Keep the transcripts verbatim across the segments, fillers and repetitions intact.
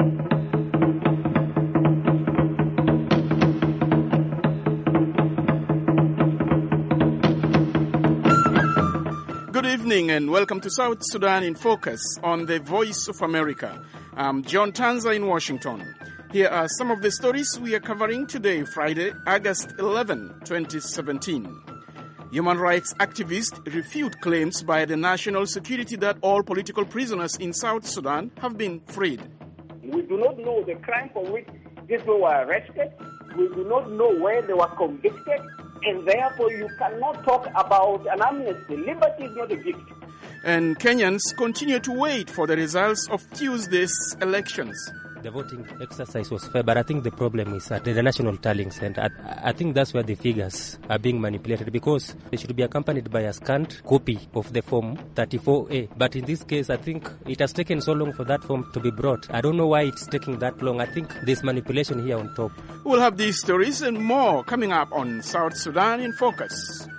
Good evening and welcome to South Sudan in Focus on the Voice of America. I'm John Tanza in Washington. Here are some of the stories we are covering today, Friday, August eleventh, twenty seventeen. Human rights activists refute claims by the national security that all political prisoners in South Sudan have been freed. We do not know the crime for which these people were arrested. We do not know where they were convicted. And therefore, you cannot talk about an amnesty. Liberty is not a gift. And Kenyans continue to wait for the results of Tuesday's elections. The voting exercise was fair, but I think the problem is at the National Tallying Center. I, I think that's where the figures are being manipulated, because they should be accompanied by a scanned copy of the Form thirty-four A. But in this case, I think it has taken so long for that form to be brought. I don't know why it's taking that long. I think there's manipulation here on top. We'll have these stories and more coming up on South Sudan in Focus.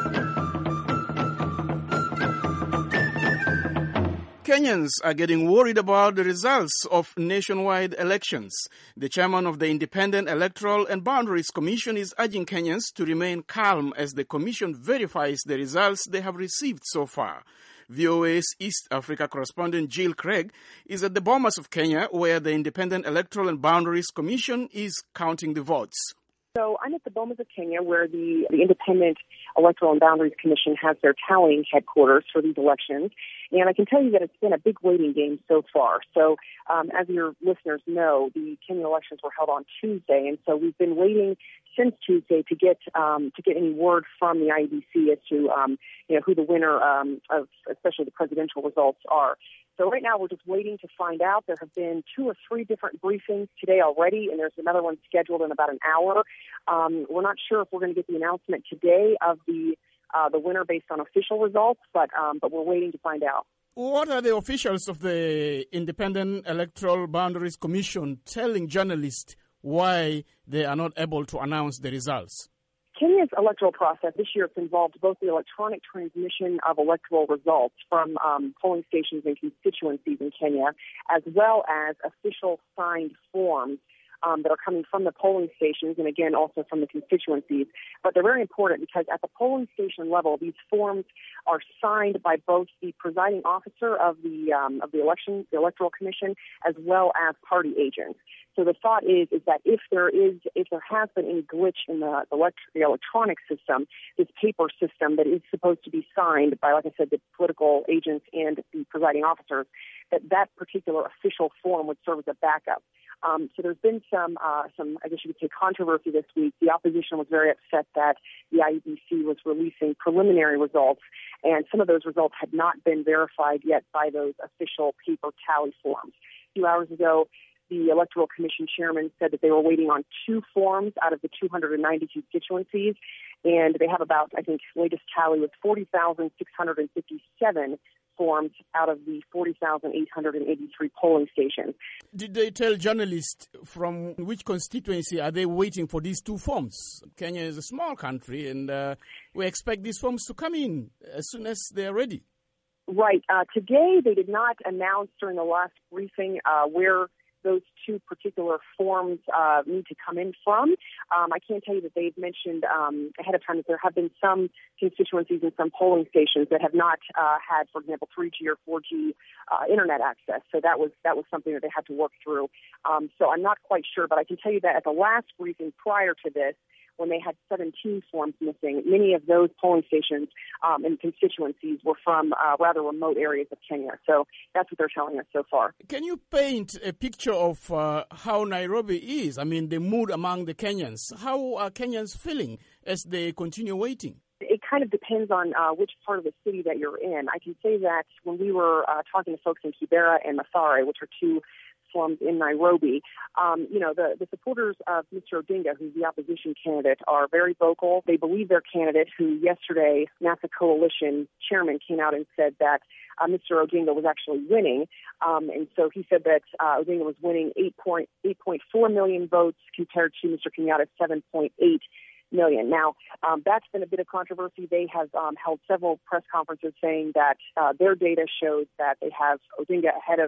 Kenyans are getting worried about the results of nationwide elections. The chairman of the Independent Electoral and Boundaries Commission is urging Kenyans to remain calm as the commission verifies the results they have received so far. V O A's East Africa correspondent Jill Craig is at the Bomas of Kenya, where the Independent Electoral and Boundaries Commission is counting the votes. So I'm at the Bomas of Kenya, where the, the Independent Electoral and Boundaries Commission has their tallying headquarters for these elections. And I can tell you that it's been a big waiting game so far. So um, as your listeners know, the Kenya elections were held on Tuesday, and so we've been waiting since Tuesday to get um, to get any word from the I E B C as to um, you know who the winner um, of especially the presidential results are. So right now we're just waiting to find out. There have been two or three different briefings today already, and there's another one scheduled in about an hour. Um, we're not sure if we're going to get the announcement today of the uh, the winner based on official results, but um, but we're waiting to find out. What are the officials of the Independent Electoral Boundaries Commission telling journalists why they are not able to announce the results? Kenya's electoral process this year has involved both the electronic transmission of electoral results from um, polling stations and constituencies in Kenya, as well as official signed forms um, that are coming from the polling stations and, again, also from the constituencies. But they're very important because at the polling station level, these forms are signed by both the presiding officer of the um, of the election, the Electoral Commission, as well as party agents. So the thought is is that if there is if there has been any glitch in the the, elect- the electronic system, this paper system that is supposed to be signed by, like I said, the political agents and the presiding officers, that that particular official form would serve as a backup. Um, so there's been some, uh, some, I guess you could say, controversy this week. The opposition was very upset that the I E B C was releasing preliminary results, and some of those results had not been verified yet by those official paper tally forms. A few hours ago, the Electoral Commission chairman said that they were waiting on two forms out of the two hundred ninety constituencies, and they have about, I think, latest tally was forty thousand six hundred fifty-seven forms out of the forty thousand eight hundred eighty-three polling stations. Did they tell journalists from which constituency are they waiting for these two forms? Kenya is a small country, and uh, we expect these forms to come in as soon as they're ready. Right. Uh, today, they did not announce during the last briefing uh, where those two particular forms uh, need to come in from. Um, I can tell you that they've mentioned um, ahead of time that there have been some constituencies and some polling stations that have not uh, had, for example, three G or four G uh, internet access. So that was that was something that they had to work through. Um, so I'm not quite sure, but I can tell you that at the last briefing prior to this, when they had seventeen forms missing, many of those polling stations um, and constituencies were from uh, rather remote areas of Kenya. So that's what they're telling us so far. Can you paint a picture of uh, how Nairobi is? I mean, the mood among the Kenyans. How are Kenyans feeling as they continue waiting? It kind of depends on uh, which part of the city that you're in. I can say that when we were uh, talking to folks in Kibera and Mathare, which are two slums in Nairobi, um, you know, the, the supporters of Mister Odinga, who's the opposition candidate, are very vocal. They believe their candidate, who yesterday, NASA Coalition chairman, came out and said that uh, Mister Odinga was actually winning. Um, and so he said that uh, Odinga was winning eight point four million votes compared to Mister Kenyatta's seven point eight million. Now, um, that's been a bit of controversy. They have um, held several press conferences saying that uh, their data shows that they have Odinga ahead of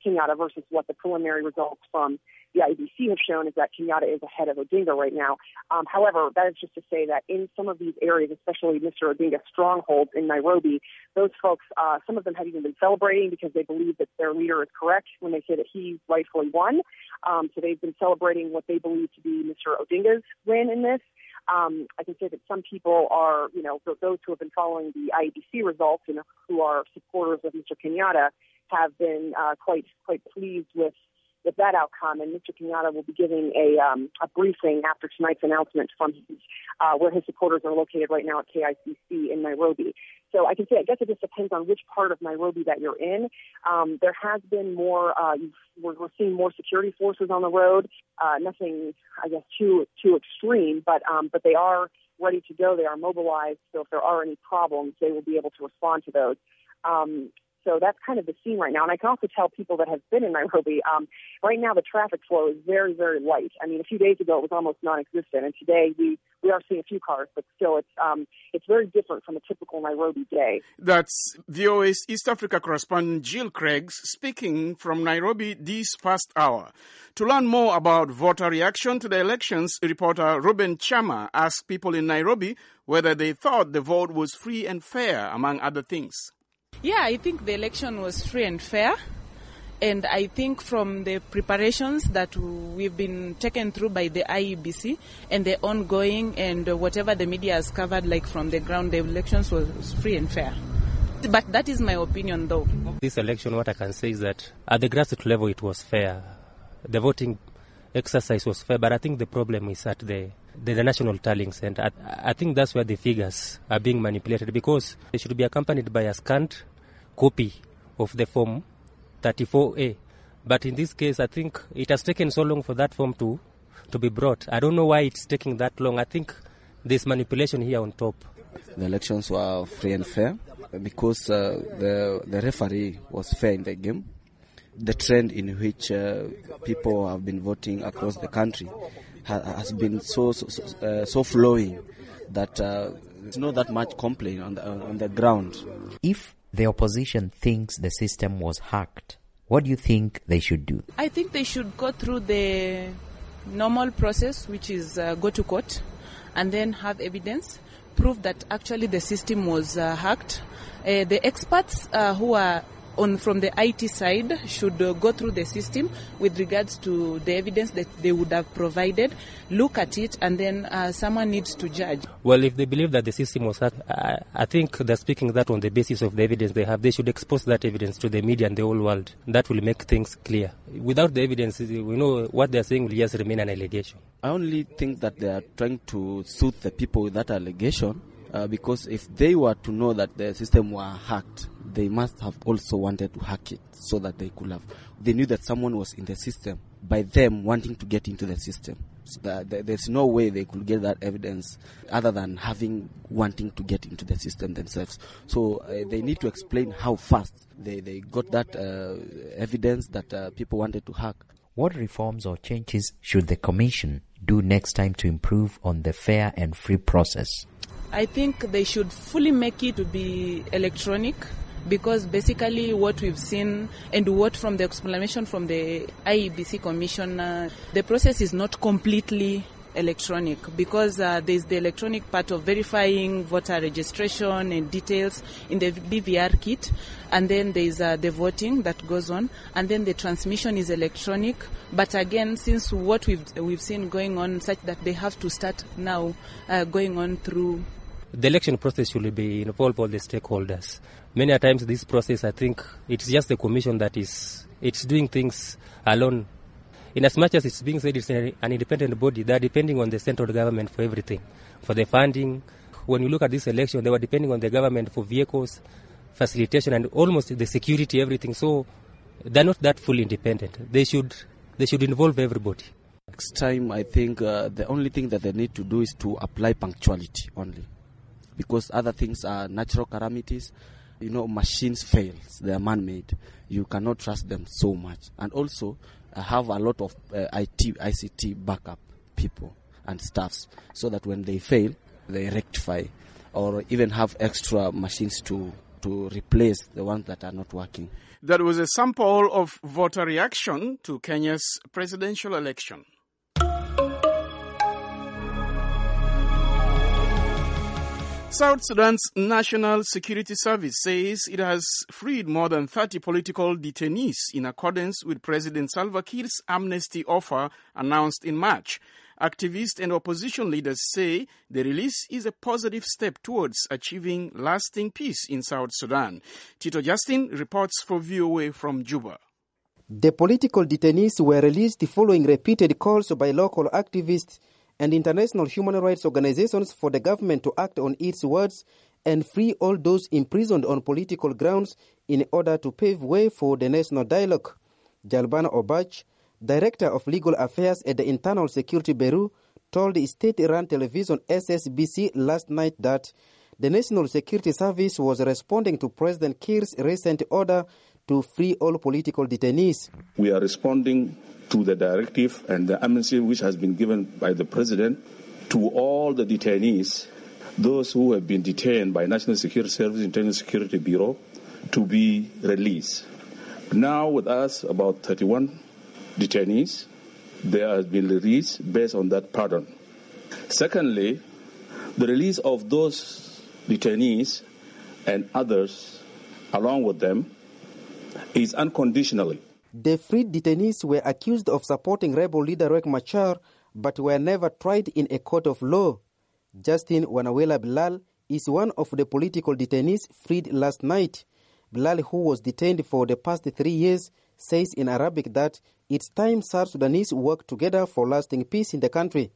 Kenyatta versus what the preliminary results from the I B C have shown is that Kenyatta is ahead of Odinga right now. Um, however, that is just to say that in some of these areas, especially Mister Odinga's strongholds in Nairobi, those folks, uh, some of them have even been celebrating because they believe that their leader is correct when they say that he rightfully won. Um, so they've been celebrating what they believe to be Mister Odinga's win in this. Um, I can say that some people are, you know, those who have been following the I B C results and who are supporters of Mister Kenyatta have been uh, quite quite pleased with, with that outcome. And Mister Kenyatta will be giving a, um, a briefing after tonight's announcement from his, uh, where his supporters are located right now at K I C C in Nairobi. So I can say, I guess it just depends on which part of Nairobi that you're in. Um, there has been more, uh, we're, we're seeing more security forces on the road. Uh, nothing, I guess, too too extreme, but um, but they are ready to go. They are mobilized. So if there are any problems, they will be able to respond to those. Um, So that's kind of the scene right now. And I can also tell people that have been in Nairobi, um, right now the traffic flow is very, very light. I mean, a few days ago it was almost non-existent, and today we, we are seeing a few cars, but still it's um, it's very different from a typical Nairobi day. That's V O A's East Africa correspondent Jill Craigs speaking from Nairobi this past hour. To learn more about voter reaction to the elections, reporter Ruben Chama asked people in Nairobi whether they thought the vote was free and fair, among other things. Yeah, I think the election was free and fair, and I think from the preparations that we've been taken through by the I E B C and the ongoing and whatever the media has covered, like from the ground, the elections was free and fair. But that is my opinion, though. This election, what I can say is that at the grassroots level, it was fair. The voting exercise was fair, but I think the problem is at the the, the national tallying center. I, I think that's where the figures are being manipulated, because they should be accompanied by a scanned copy of the form thirty-four A. But in this case, I think it has taken so long for that form to, to be brought. I don't know why it's taking that long. I think there's manipulation here on top. The elections were free and fair because uh, the, the referee was fair in the game. The trend in which uh, people have been voting across the country ha- has been so so, so, uh, so flowing that uh, there's not that much complaint on the, on the ground. If the opposition thinks the system was hacked, what do you think they should do? I think they should go through the normal process, which is uh, go to court and then have evidence, prove that actually the system was uh, hacked. Uh, the experts uh, who are on from the I T side should uh, go through the system with regards to the evidence that they would have provided, look at it, and then uh, someone needs to judge. Well, if they believe that the system was hacked, I, I think they're speaking that on the basis of the evidence they have. They should expose that evidence to the media and the whole world. That will make things clear. Without the evidence, we know what they're saying will just remain an allegation. I only think that they are trying to soothe the people with that allegation, uh, because if they were to know that the system were hacked, they must have also wanted to hack it so that they could have. They knew that someone was in the system by them wanting to get into the system. So that there's no way they could get that evidence other than having wanting to get into the system themselves. So uh, they need to explain how fast they, they got that uh, evidence that uh, people wanted to hack. What reforms or changes should the Commission do next time to improve on the fair and free process? I think they should fully make it to be electronic, because basically what we've seen and what from the explanation from the I E B C Commission, uh, the process is not completely electronic, because uh, there's the electronic part of verifying voter registration and details in the B V R kit, and then there's uh, the voting that goes on, and then the transmission is electronic. But again, since what we've we've seen going on, such that they have to start now uh, going on through. The election process should be involve all the stakeholders. Many a times this process, I think, it's just the commission that is it's doing things alone. In as much as it's being said it's an independent body, they are depending on the central government for everything, for the funding. When you look at this election, they were depending on the government for vehicles, facilitation, and almost the security, everything. So they're not that fully independent. They should they should involve everybody. Next time, I think uh, the only thing that they need to do is to apply punctuality only, because other things are natural calamities. You know, machines fail; they are man-made. You cannot trust them so much. And also, I have a lot of uh, I T, I C T backup people and staffs, so that when they fail, they rectify, or even have extra machines to to replace the ones that are not working. That was a sample of voter reaction to Kenya's presidential election. South Sudan's National Security Service says it has freed more than thirty political detainees in accordance with President Salva Kiir's amnesty offer announced in March. Activists and opposition leaders say the release is a positive step towards achieving lasting peace in South Sudan. Tito Justin reports for V O A from Juba. The political detainees were released following repeated calls by local activists and international human rights organizations for the government to act on its words and free all those imprisoned on political grounds in order to pave way for the national dialogue. Jalbana Obach, Director of Legal Affairs at the Internal Security Bureau, told state-run television S S B C last night that the National Security Service was responding to President Kiir's recent order to free all political detainees. We are responding to the directive and the amnesty which has been given by the President to all the detainees, those who have been detained by National Security Service, Internal Security Bureau, to be released. Now with us, about thirty-one detainees, they have been released based on that pardon. Secondly, the release of those detainees and others along with them is unconditionally. The freed detainees were accused of supporting rebel leader Riek Machar, but were never tried in a court of law. Justin Wanawela Bilal is one of the political detainees freed last night. Bilal, who was detained for the past three years, says in Arabic that it's time South Sudanese work together for lasting peace in the country.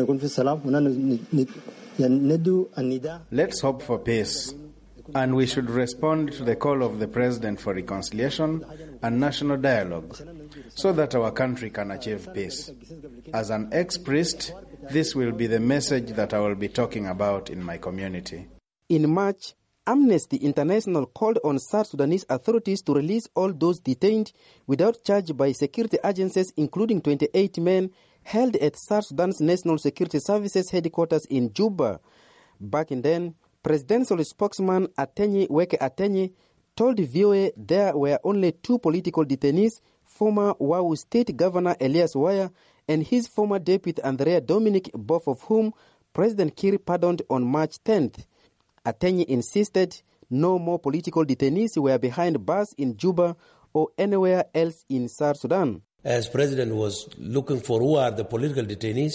Let's hope for peace. And we should respond to the call of the President for reconciliation and national dialogue so that our country can achieve peace. As an ex-priest, this will be the message that I will be talking about in my community. In March, Amnesty International called on South Sudanese authorities to release all those detained without charge by security agencies, including twenty-eight men held at South Sudan's National Security Services headquarters in Juba. Back in then, presidential spokesman Atenyi Weke Atenyi told V O A there were only two political detainees, former Wau State Governor Elias Waya and his former deputy Andrea Dominic, both of whom President Kiir pardoned on March tenth. Atenyi insisted no more political detainees were behind bars in Juba or anywhere else in South Sudan. As President was looking for who are the political detainees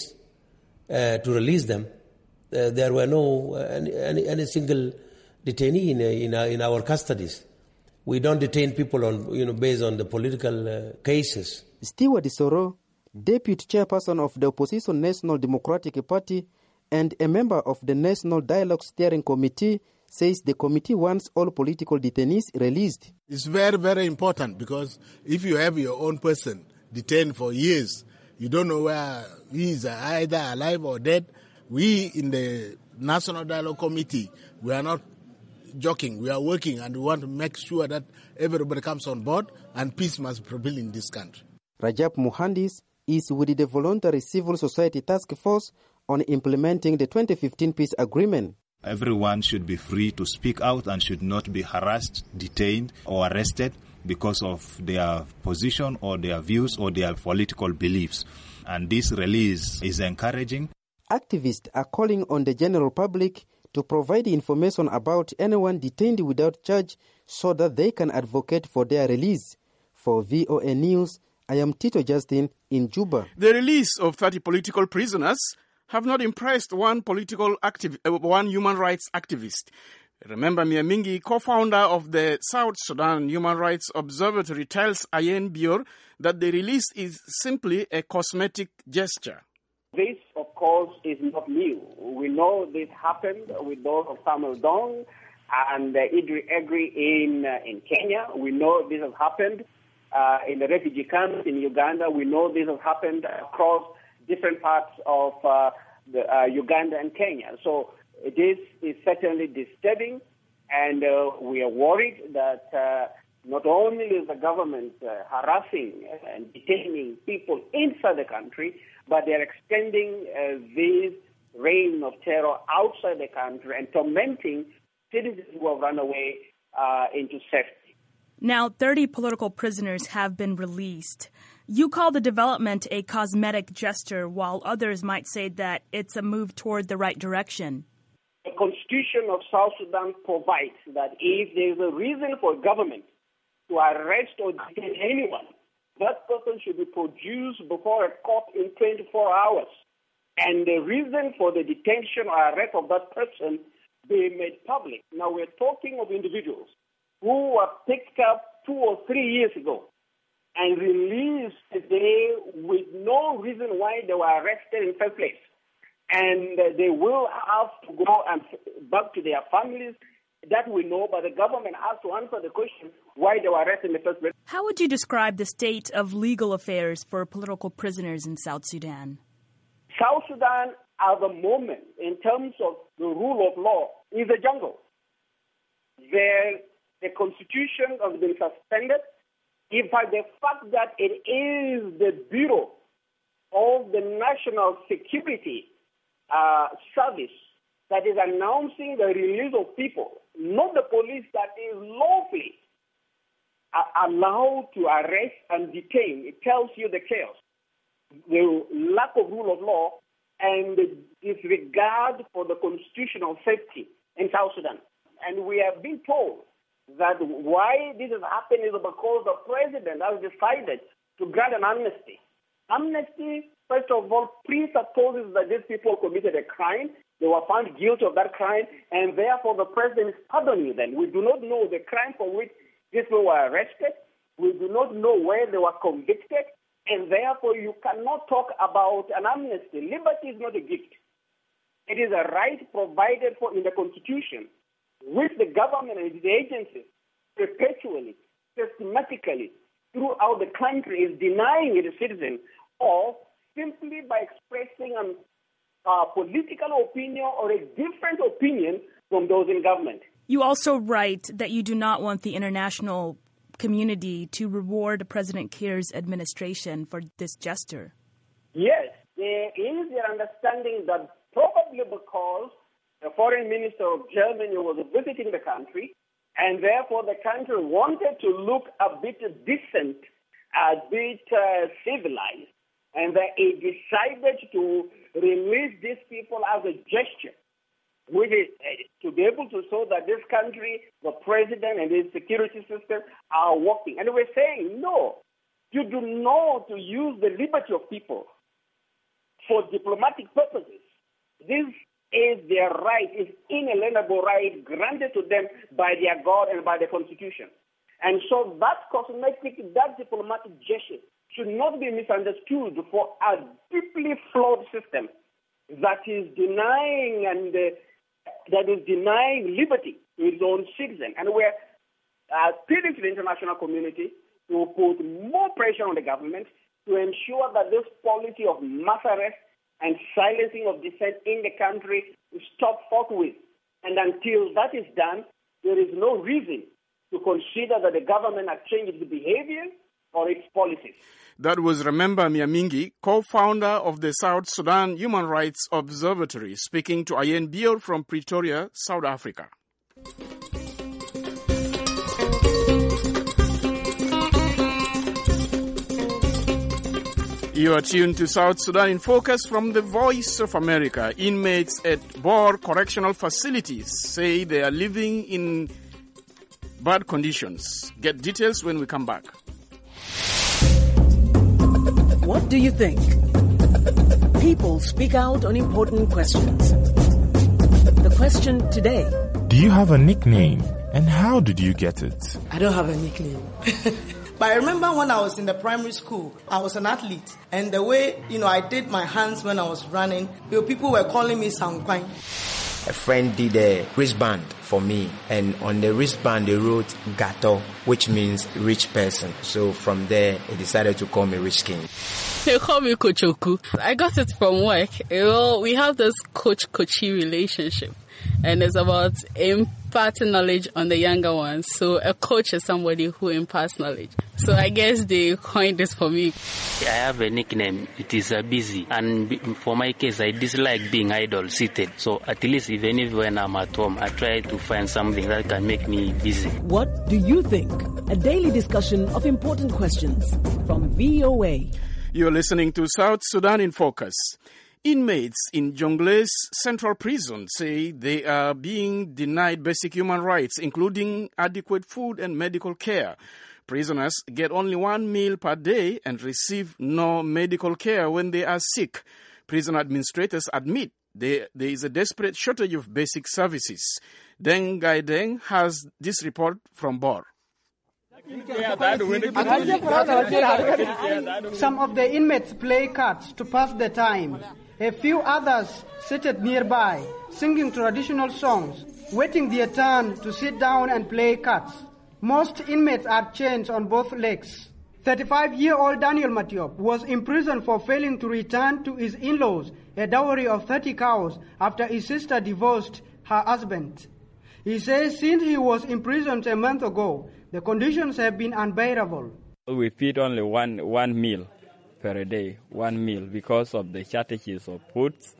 uh, to release them, Uh, there were no uh, any, any, any single detainee in, uh, in, uh, in our custodies. We don't detain people on, you know, based on the political uh, cases. Stewart Soro, deputy chairperson of the opposition National Democratic Party and a member of the National Dialogue Steering Committee, says the committee wants all political detainees released. It's very, very important because if you have your own person detained for years, you don't know where he is either alive or dead. We in the National Dialogue Committee, we are not joking. We are working and we want to make sure that everybody comes on board and peace must prevail in this country. Rajab Muhandis is with the Voluntary Civil Society Task Force on implementing the twenty fifteen peace agreement. Everyone should be free to speak out and should not be harassed, detained or arrested because of their position or their views or their political beliefs. And this release is encouraging. Activists are calling on the general public to provide information about anyone detained without charge so that they can advocate for their release. For V O A News, I am Tito Justin in Juba. The release of thirty political prisoners have not impressed one political activ- uh, one human rights activist. Remember, Mia Mingi, co-founder of the South Sudan Human Rights Observatory, tells Ayen Bior that the release is simply a cosmetic gesture. This, of course, is not new. We know this happened with those of Samuel Dong and uh, Idri Egri in uh, in Kenya. We know this has happened uh, in the refugee camps in Uganda. We know this has happened across different parts of uh, the, uh, Uganda and Kenya. So this is certainly disturbing, and uh, we are worried that uh, not only is the government uh, harassing and detaining people inside the country, but they're extending uh, this reign of terror outside the country and tormenting citizens who have run away uh, into safety. Now, thirty political prisoners have been released. You call the development a cosmetic gesture, while others might say that it's a move toward the right direction. The Constitution of South Sudan provides that if there is a reason for government to arrest or detain anyone, that person should be produced before a court in twenty-four hours. And the reason for the detention or arrest of that person be made public. Now, we're talking of individuals who were picked up two or three years ago and released today with no reason why they were arrested in the first place. And uh, they will have to go and back to their families. That we know, but the government has to answer the question why they were arrested in the first place. How would you describe the state of legal affairs for political prisoners in South Sudan? South Sudan, at the moment, in terms of the rule of law, is a jungle. There, the constitution has been suspended. In fact, the fact that it is the Bureau of the National Security uh, Service that is announcing the release of people, not the police that is lawfully uh, allowed to arrest and detain. It tells you the chaos, the lack of rule of law, and the disregard for the constitutional safety in South Sudan. And we have been told that why this has happened is because the president has decided to grant an amnesty. Amnesty, first of all, presupposes that these people committed a crime. They were found guilty of that crime, and therefore the president is pardoning them. We do not know the crime for which these people were arrested. We do not know where they were convicted, and therefore you cannot talk about an amnesty. Liberty is not a gift. It is a right provided for in the Constitution, which the government and its agencies perpetually, systematically, throughout the country is denying its citizens, or simply by expressing an Uh, political opinion or a different opinion from those in government. You also write that you do not want the international community to reward President Kiir's administration for this gesture. Yes, there is an understanding that probably because the foreign minister of Germany was visiting the country, and therefore the country wanted to look a bit decent, a bit uh, civilized, and that it decided to release these people as a gesture, which is uh, to be able to show that this country, the president and his security system are working. And we're saying, no, you do not use the liberty of people for diplomatic purposes. This is their right, is inalienable right granted to them by their God and by the Constitution. And so that cosmetic, that diplomatic gesture should not be misunderstood for a deeply flawed system that is denying and uh, that is denying liberty to its own citizens. And we're uh, appealing to the international community to put more pressure on the government to ensure that this policy of mass arrest and silencing of dissent in the country stop forthwith. And until that is done, there is no reason to consider that the government has changed its behavior or its policies. That was Remember Miamingi, co-founder of the South Sudan Human Rights Observatory, speaking to Ayen Bior from Pretoria, South Africa. You are tuned to South Sudan in Focus from the Voice of America. Inmates at Bor Correctional Facilities say they are living in bad conditions. Get details when we come back. What do you think? People speak out on important questions. The question today. Do you have a nickname? And how did you get it? I don't have a nickname. But I remember when I was in the primary school, I was an athlete. And the way, you know, I did my hands when I was running, you know, people were calling me Sangkwang. A friend did a wristband for me, and on the wristband they wrote Gato, which means rich person. So from there, they decided to call me Rich King. They call me Kochoku. I got it from work. Well, we have this coach-coachee relationship, and it's about imparting knowledge on the younger ones. So a coach is somebody who imparts knowledge. So I guess they coined this for me. I have a nickname. It is uh, busy. And for my case, I dislike being idle, seated. So at least even if when I'm at home, I try to find something that can make me busy. What do you think? A daily discussion of important questions from V O A. You're listening to South Sudan in Focus. Inmates in Jongle's Central Prison say they are being denied basic human rights, including adequate food and medical care. Prisoners get only one meal per day and receive no medical care when they are sick. Prison administrators admit they, there is a desperate shortage of basic services. Deng Gai Deng has this report from Bor. Some of the inmates play cards to pass the time. A few others seated nearby, singing traditional songs, waiting their turn to sit down and play cards. Most inmates are chained on both legs. thirty-five-year-old Daniel Matiop was imprisoned for failing to return to his in-laws a dowry of thirty cows after his sister divorced her husband. He says since he was imprisoned a month ago, the conditions have been unbearable. We feed only one one meal per day, one meal, because of the shortages of foods.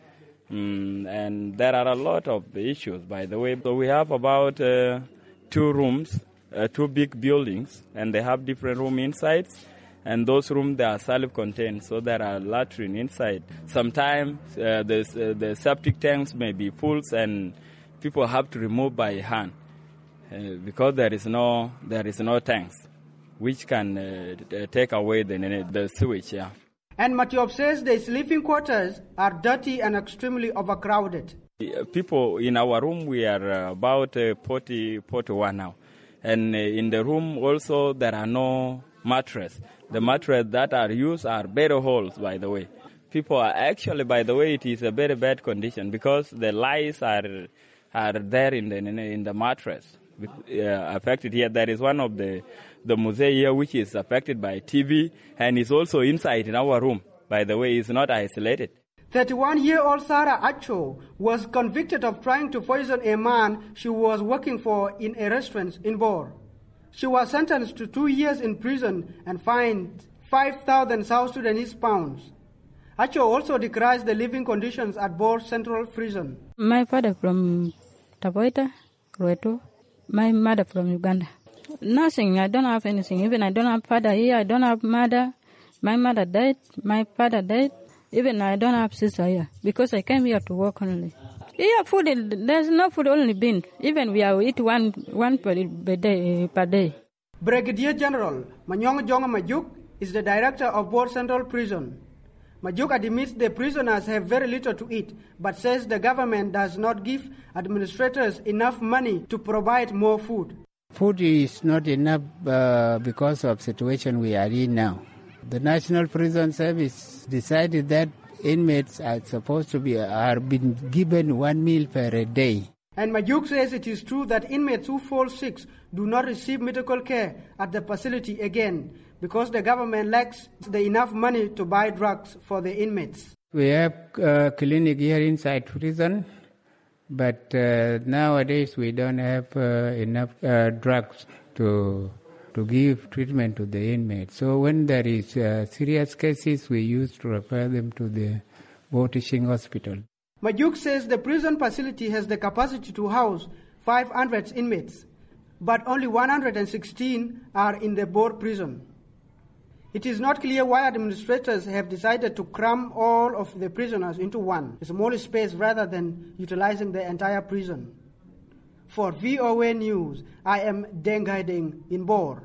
Mm, and there are a lot of issues, by the way. So we have about uh, two rooms, uh, two big buildings, and they have different room inside. And those rooms, they are self-contained, so there are latrine inside. Sometimes uh, the, uh, the septic tanks may be full, and people have to remove by hand uh, because there is no there is no tanks which can uh, take away the, the sewage. Yeah. And Matiop says the sleeping quarters are dirty and extremely overcrowded. People in our room, we are about uh, forty, forty-one now. And uh, in the room also, there are no mattress. The mattress that are used are bare holes, by the way. People are actually, by the way, it is a very bad condition because the lice are are there in the in the mattress. Uh, affected here. There is one of the the museum here which is affected by T B and is also inside in our room. By the way, it's not isolated. thirty-one-year-old Sarah Acho was convicted of trying to poison a man she was working for in a restaurant in Bor. She was sentenced to two years in prison and fined five thousand South Sudanese pounds. Acho also decries the living conditions at Bor Central Prison. My father from Taboita, Rueto. My mother from Uganda. Nothing. I don't have anything. Even I don't have father here. I don't have mother. My mother died. My father died. Even I don't have sister here because I came here to work only. Yeah, food. There's no food, only bean. Even we are eat one one per day. Per day. Brigadier General Manyong Jonga Majuk is the director of Bor Central Prison. Majuk admits the prisoners have very little to eat, but says the government does not give administrators enough money to provide more food. Food is not enough uh, because of the situation we are in now. The National Prison Service decided that inmates are supposed to be are been given one meal per day. And Majuk says it is true that inmates who fall sick do not receive medical care at the facility again, because the government lacks the enough money to buy drugs for the inmates. We have a clinic here inside prison, but uh, nowadays we don't have uh, enough uh, drugs to to give treatment to the inmates. So when there is uh, serious cases, we used to refer them to the Bor Teaching Hospital. Majuk says the prison facility has the capacity to house five hundred inmates, but only one hundred sixteen are in the Bor prison. It is not clear why administrators have decided to cram all of the prisoners into one small space rather than utilizing the entire prison. For V O A News, I am Deng Gai Deng in Bor.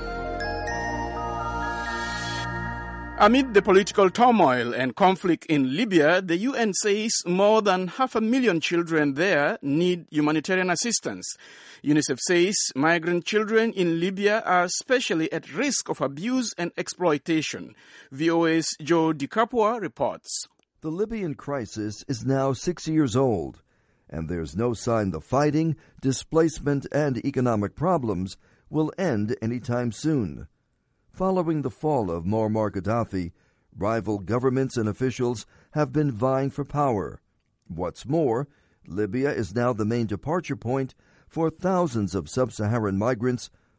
Amid the political turmoil and conflict in Libya, the U N says more than half a million children there need humanitarian assistance. UNICEF says migrant children in Libya are especially at risk of abuse and exploitation. V O A's Joe DiCapua reports. The Libyan crisis is now six years old, and there's no sign the fighting, displacement, and economic problems will end anytime soon. Following the fall of Muammar Gaddafi, rival governments and officials have been vying for power. What's more, Libya is now the main departure point for thousands of sub-Saharan migrants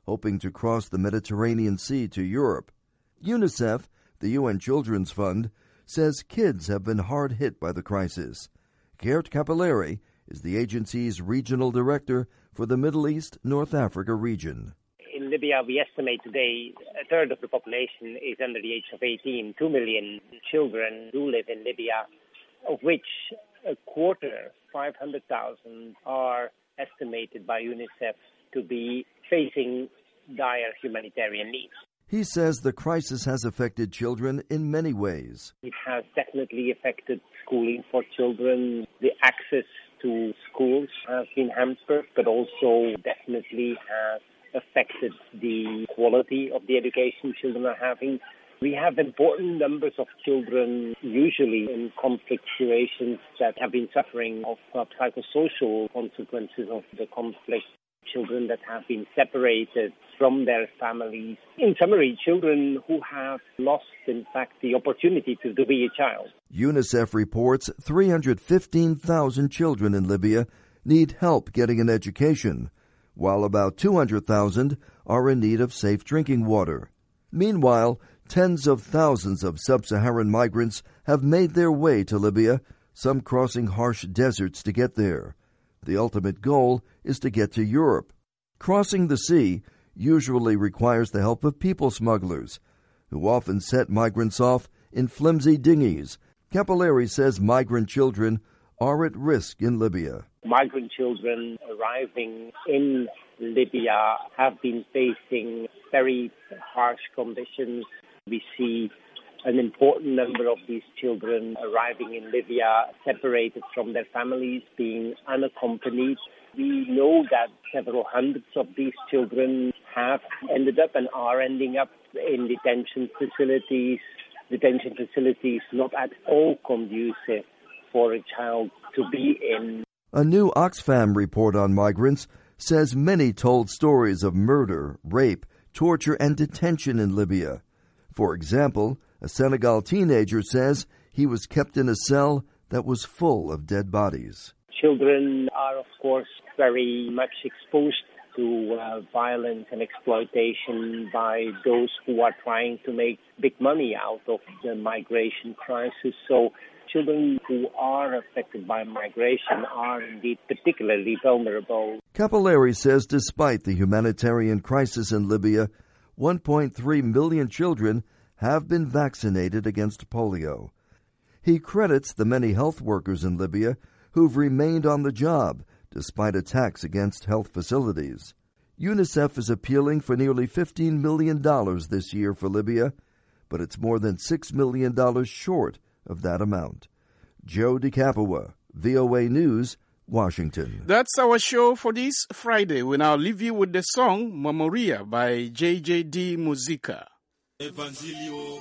hoping to cross the Mediterranean Sea to Europe. UNICEF, the U N Children's Fund, says kids have been hard hit by the crisis. Gert Capilleri is the agency's regional director for the Middle East North Africa region. In Libya, we estimate today a third of the population is under the age of eighteen. Two million children do live in Libya, of which a quarter, five hundred thousand, are estimated by UNICEF to be facing dire humanitarian needs. He says the crisis has affected children in many ways. It has definitely affected schooling for children. The access to schools has been hampered, but also definitely has affected the quality of the education children are having. We have important numbers of children, usually in conflict situations, that have been suffering of uh, psychosocial consequences of the conflict. Children that have been separated from their families. In summary, children who have lost, in fact, the opportunity to, to be a child. UNICEF reports three hundred fifteen thousand children in Libya need help getting an education, while about two hundred thousand are in need of safe drinking water. Meanwhile, tens of thousands of sub-Saharan migrants have made their way to Libya, some crossing harsh deserts to get there. The ultimate goal is to get to Europe. Crossing the sea usually requires the help of people smugglers, who often set migrants off in flimsy dinghies. Capilleri says migrant children are at risk in Libya. Migrant children arriving in Libya have been facing very harsh conditions. We see an important number of these children arriving in Libya separated from their families, being unaccompanied. We know that several hundreds of these children have ended up and are ending up in detention facilities, detention facilities not at all conducive for a child to be in. A new Oxfam report on migrants says many told stories of murder, rape, torture, and detention in Libya. For example, a Senegal teenager says he was kept in a cell that was full of dead bodies. Children are, of course, very much exposed to uh, violence and exploitation by those who are trying to make big money out of the migration crisis. So children who are affected by migration are indeed particularly vulnerable. Capilleri says despite the humanitarian crisis in Libya, one point three million children have been vaccinated against polio. He credits the many health workers in Libya who've remained on the job despite attacks against health facilities. UNICEF is appealing for nearly fifteen million dollars this year for Libya, but it's more than six million dollars short of that amount. Joe DeCapua, V O A News, Washington. That's our show for this Friday. We now leave you with the song Memoria by J J D Musica. Evangelio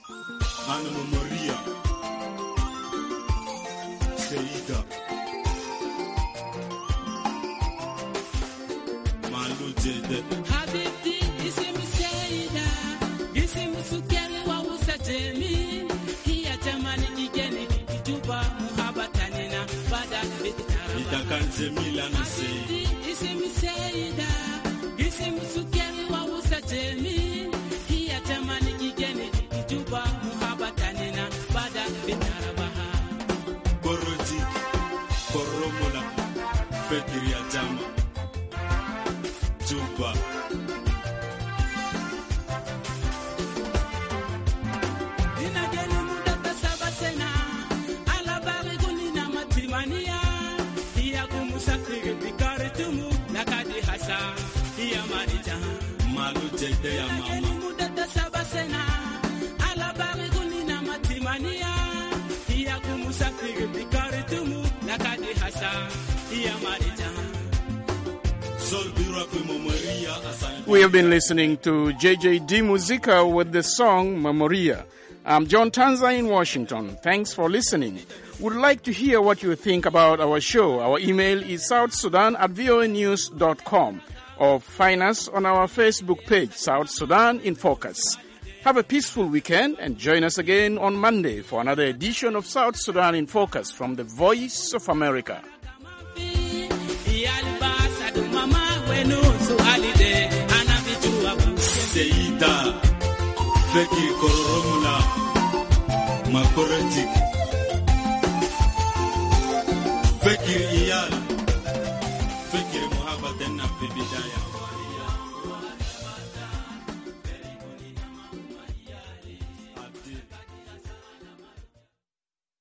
Ana Memoria Seida Malu Jede Habibti isim Seida isim Sukeri wa usajemi Hiya jamani nigeni kijuba muhabatanina Bada bitaraba Itakanze milana sei Habibti isim Seida isim Sukeri wa usajemi Boroti, Boromola, Fekiri Atama, Juba. Dinageni mudata sabasena, alabari gunina matimania, hiya kumusafiri bikari tumu, nakadi hasa, hiya marija. Malu jede ya mama. Dinageni mudata sabasena, alabari gunina matimania, hiya kumusafiri bikari tumu, nakadi hasa, hiya marija. We have been listening to J J D Musica with the song Memoria. I'm John Tanza in Washington. Thanks for listening. Would like to hear what you think about our show. Our email is south sudan at voa news dot com or find us on our Facebook page, South Sudan in Focus. Have a peaceful weekend and join us again on Monday for another edition of South Sudan in Focus from the Voice of America. Mama, when no so holiday, and seita feki kororomula makorotik feki iyal